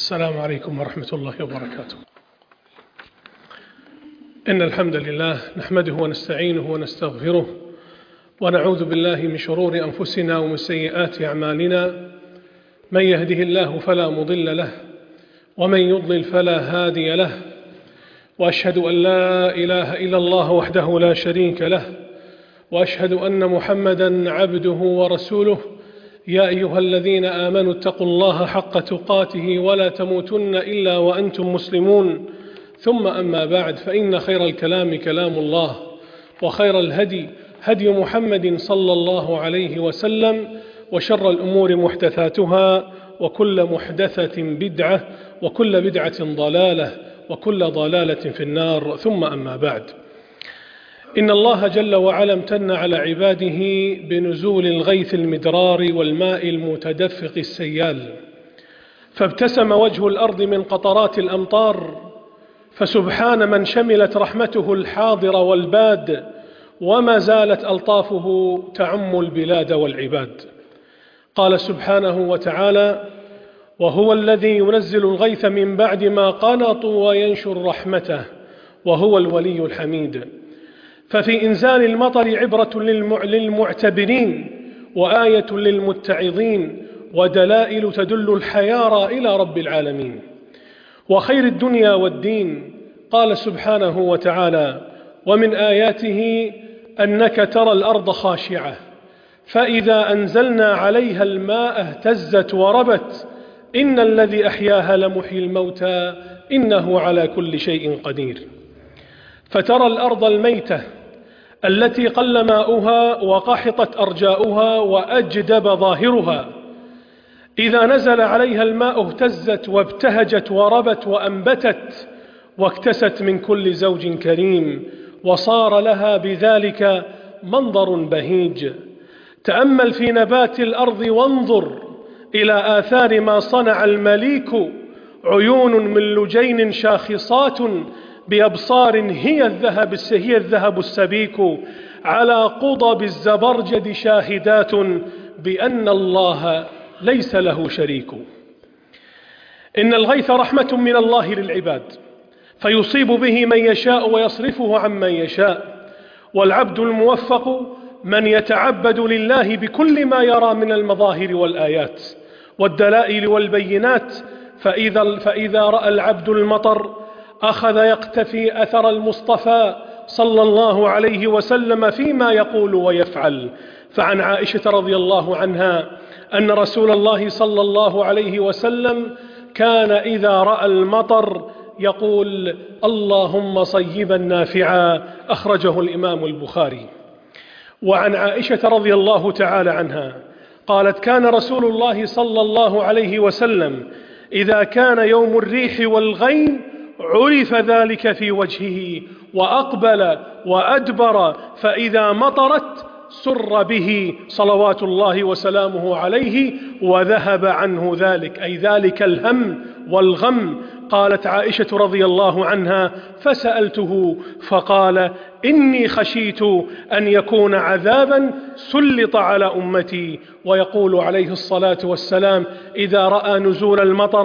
السلام عليكم ورحمة الله وبركاته. إن الحمد لله نحمده ونستعينه ونستغفره ونعوذ بالله من شرور أنفسنا ومن سيئات أعمالنا. من يهده الله فلا مضل له ومن يضلل فلا هادي له، وأشهد أن لا إله إلا الله وحده لا شريك له، وأشهد أن محمدا عبده ورسوله. يا أيها الذين آمنوا اتقوا الله حق تقاته ولا تموتن إلا وأنتم مسلمون. ثم أما بعد، فإن خير الكلام كلام الله، وخير الهدي هدي محمد صلى الله عليه وسلم، وشر الأمور محدثاتها، وكل محدثة بدعة، وكل بدعة ضلالة، وكل ضلالة في النار. ثم أما بعد، إن الله جل وعلا امتن على عباده بنزول الغيث المدرار والماء المتدفق السيال، فابتسم وجه الأرض من قطرات الأمطار، فسبحان من شملت رحمته الحاضر والباد، وما زالت ألطافه تعم البلاد والعباد. قال سبحانه وتعالى: وهو الذي ينزل الغيث من بعد ما قنطوا وينشر رحمته وهو الولي الحميد. ففي إنزال المطر عبرة للمعتبرين، وآية للمتعظين، ودلائل تدل الحيارى إلى رب العالمين وخير الدنيا والدين. قال سبحانه وتعالى: ومن آياته أنك ترى الأرض خاشعة فإذا أنزلنا عليها الماء اهتزت وربت إن الذي أحياها لمحيي الموتى إنه على كل شيء قدير. فترى الأرض الميتة التي قل ماؤها وقحطت أرجاؤها وأجدب ظاهرها، إذا نزل عليها الماء اهتزت وابتهجت وربت وأنبتت واكتست من كل زوج كريم، وصار لها بذلك منظر بهيج. تأمل في نبات الأرض وانظر إلى آثار ما صنع المليك، عيون من لجين شاخصات بأبصار هي الذهب السبيك، على قضب الزبرجد شاهدات بأن الله ليس له شريك. إن الغيث رحمة من الله للعباد، فيصيب به من يشاء ويصرفه عمن يشاء، والعبد الموفق من يتعبد لله بكل ما يرى من المظاهر والآيات والدلائل والبينات. فإذا رأى العبد المطر أخذ يقتفي أثر المصطفى صلى الله عليه وسلم فيما يقول ويفعل. فعن عائشة رضي الله عنها أن رسول الله صلى الله عليه وسلم كان إذا رأى المطر يقول: اللهم صيبا نافعا. أخرجه الإمام البخاري. وعن عائشة رضي الله تعالى عنها قالت: كان رسول الله صلى الله عليه وسلم إذا كان يوم الريح والغيم عرف ذلك في وجهه، وأقبل وأدبر، فإذا مطرت سر به صلوات الله وسلامه عليه وذهب عنه ذلك، أي ذلك الهم والغم. قالت عائشة رضي الله عنها: فسألته فقال: إني خشيت أن يكون عذابا سلط على أمتي. ويقول عليه الصلاة والسلام: إذا رأى نزول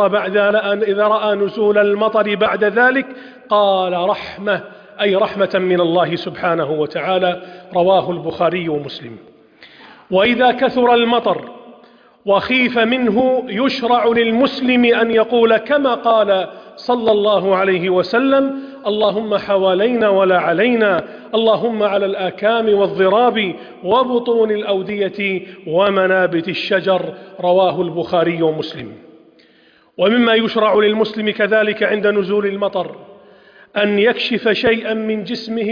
المطر بعد ذلك قال رحمة، أي رحمة من الله سبحانه وتعالى. رواه البخاري ومسلم. وإذا كثر المطر وخيف منه يشرع للمسلم أن يقول كما قال صلى الله عليه وسلم: اللهم حوالينا ولا علينا، اللهم على الآكام والضراب وبطون الأودية ومنابت الشجر. رواه البخاري ومسلم. ومما يشرع للمسلم كذلك عند نزول المطر أن يكشف شيئا من جسمه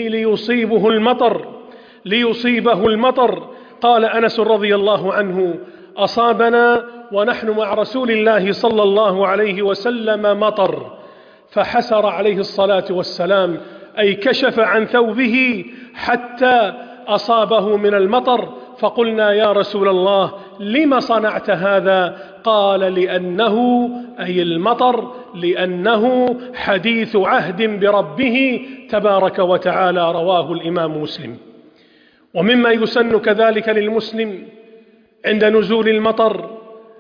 ليصيبه المطر. قال أنس رضي الله عنه: أصابنا ونحن مع رسول الله صلى الله عليه وسلم مطر، فحسر عليه الصلاة والسلام، أي كشف عن ثوبه حتى أصابه من المطر. فقلنا: يا رسول الله لم صنعت هذا؟ قال: لأنه، أي المطر، لأنه حديث عهد بربه تبارك وتعالى. رواه الإمام مسلم. ومما يسن كذلك للمسلم عند نزول المطر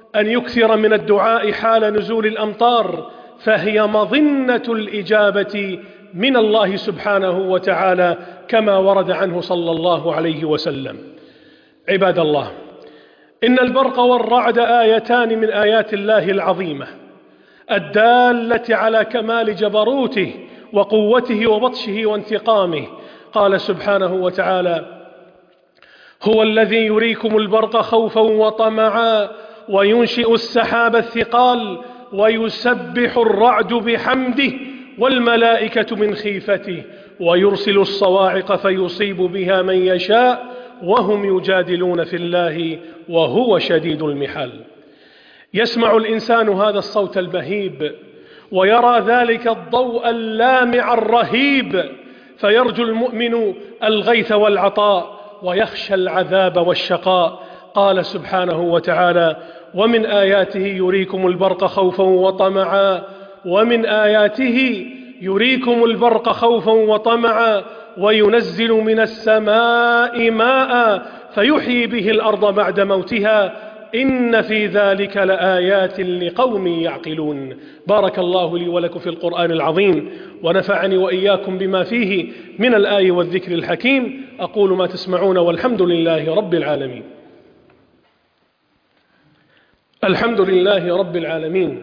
أن يكثر من الدعاء حال نزول الأمطار، فهي مظنة الإجابة من الله سبحانه وتعالى كما ورد عنه صلى الله عليه وسلم. عباد الله، إن البرق والرعد آيتان من آيات الله العظيمة الدالة على كمال جبروته وقوته وبطشه وانتقامه. قال سبحانه وتعالى: هو الذي يريكم البرق خوفا وطمعا وينشئ السحاب الثقال ويسبح الرعد بحمده والملائكة من خيفته ويرسل الصواعق فيصيب بها من يشاء وهم يجادلون في الله وهو شديد المحال. يسمع الإنسان هذا الصوت البهيب ويرى ذلك الضوء اللامع الرهيب، فيرجو المؤمن الغيث والعطاء ويخشى العذاب والشقاء. قال سبحانه وتعالى: ومن آياته يريكم البرق خوفا وطمعا ومن آياته يريكم البرق خوفا وطمعا وينزل من السماء ماء فيحيي به الأرض بعد موتها إن في ذلك لآيات لقوم يعقلون. بارك الله لي ولكم في القرآن العظيم ونفعني وإياكم بما فيه من الآي والذكر الحكيم. أقول ما تسمعون والحمد لله رب العالمين. الحمد لله رب العالمين،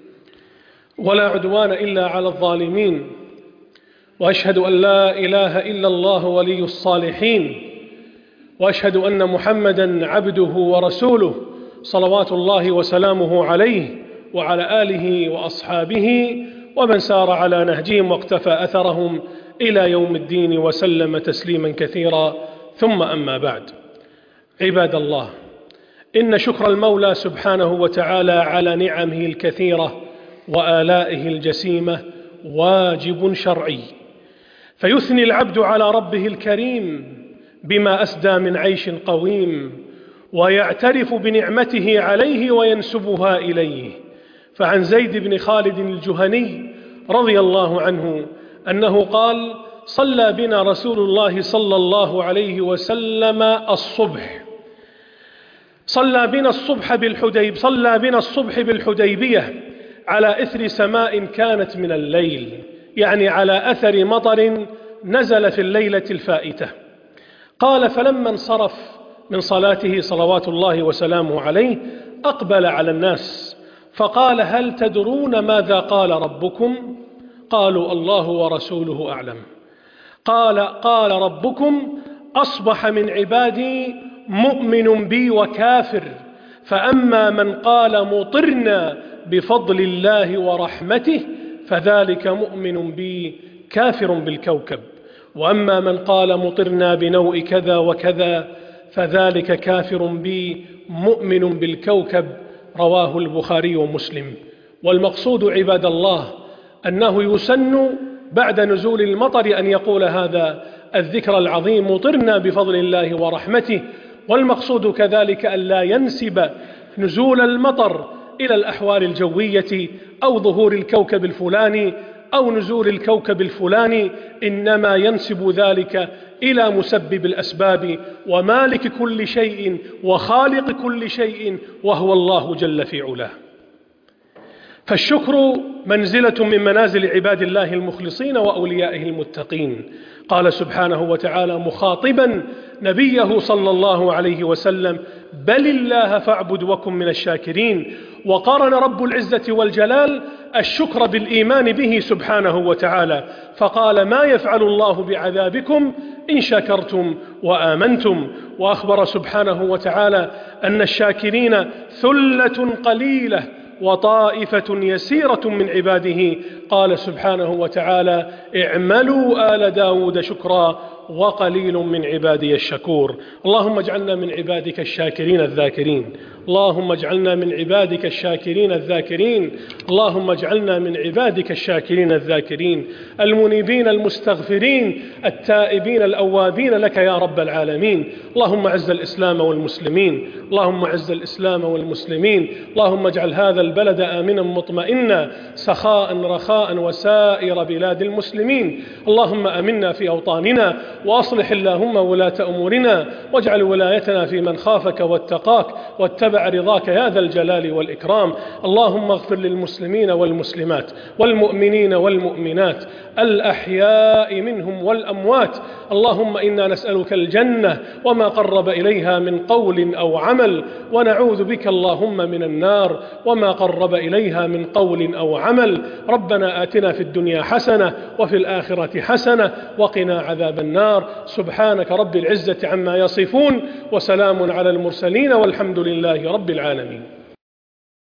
ولا عدوان إلا على الظالمين، وأشهد أن لا إله إلا الله ولي الصالحين، وأشهد أن محمدا عبده ورسوله صلوات الله وسلامه عليه وعلى آله وأصحابه ومن سار على نهجهم واقتفى أثرهم إلى يوم الدين وسلم تسليما كثيرا. ثم أما بعد، عباد الله، إن شكر المولى سبحانه وتعالى على نعمه الكثيرة وآلائه الجسيمة واجب شرعي، فيثني العبد على ربه الكريم بما أسدى من عيش قويم ويعترف بنعمته عليه وينسبها إليه. فعن زيد بن خالد الجهني رضي الله عنه أنه قال: صلى بنا رسول الله صلى الله عليه وسلم الصبح، صلى بنا الصبح بالحديبية على إثر سماء كانت من الليل، يعني على أثر مطر نزل في الليلة الفائتة. قال: فلما انصرف من صلاته صلوات الله وسلامه عليه أقبل على الناس فقال: هل تدرون ماذا قال ربكم؟ قالوا: الله ورسوله أعلم. قال ربكم: أصبح من عبادي مؤمن بي وكافر، فأما من قال مطرنا بفضل الله ورحمته فذلك مؤمن بي كافر بالكوكب، وأما من قال مطرنا بنوء كذا وكذا فذلك كافر بي مؤمن بالكوكب. رواه البخاري ومسلم. والمقصود عباد الله أنه يسن بعد نزول المطر أن يقول هذا الذكر العظيم: مطرنا بفضل الله ورحمته. والمقصود كذلك أن لا ينسب نزول المطر إلى الأحوال الجوية أو ظهور الكوكب الفلاني أو نزول الكوكب الفلاني، إنما ينسب ذلك إلى مسبب الأسباب ومالك كل شيء وخالق كل شيء وهو الله جل في علاه. فالشكر منزلة من منازل عباد الله المخلصين وأوليائه المتقين. قال سبحانه وتعالى مخاطبا نبيه صلى الله عليه وسلم: بل الله فاعبد وكن من الشاكرين. وقارن رب العزة والجلال الشكر بالإيمان به سبحانه وتعالى فقال: ما يفعل الله بعذابكم إن شكرتم وآمنتم. وأخبر سبحانه وتعالى أن الشاكرين ثلة قليلة وطائفة يسيرة من عباده. قال سبحانه وتعالى: اعملوا آل داود شكرا وقليل من عبادي الشكور. اللهم اجعلنا من عبادك الشاكرين الذاكرين، اللهم اجعلنا من عبادك الشاكرين الذاكرين، اللهم اجعلنا من عبادك الشاكرين الذاكرين المنيبين المستغفرين التائبين الأوابين لك يا رب العالمين. اللهم اعز الإسلام والمسلمين، اللهم اعز الإسلام والمسلمين، اللهم اجعل هذا البلد آمنا مطمئنا سخاء رخاء وسائر بلاد المسلمين. اللهم آمنا في أوطاننا وأصلح اللهم ولاة أمورنا، واجعل ولايتنا في من خافك واتقاك واتبع رضاك يا ذا الجلال والإكرام. اللهم اغفر للمسلمين والمسلمات والمؤمنين والمؤمنات الأحياء منهم والأموات. اللهم إنا نسألك الجنة وما قرب إليها من قول أو عمل، ونعوذ بك اللهم من النار وما قرب إليها من قول أو عمل. ربنا آتنا في الدنيا حسنة وفي الآخرة حسنة وقنا عذاب النار. سبحانك رب العزة عما يصفون، وسلام على المرسلين، والحمد لله رب العالمين.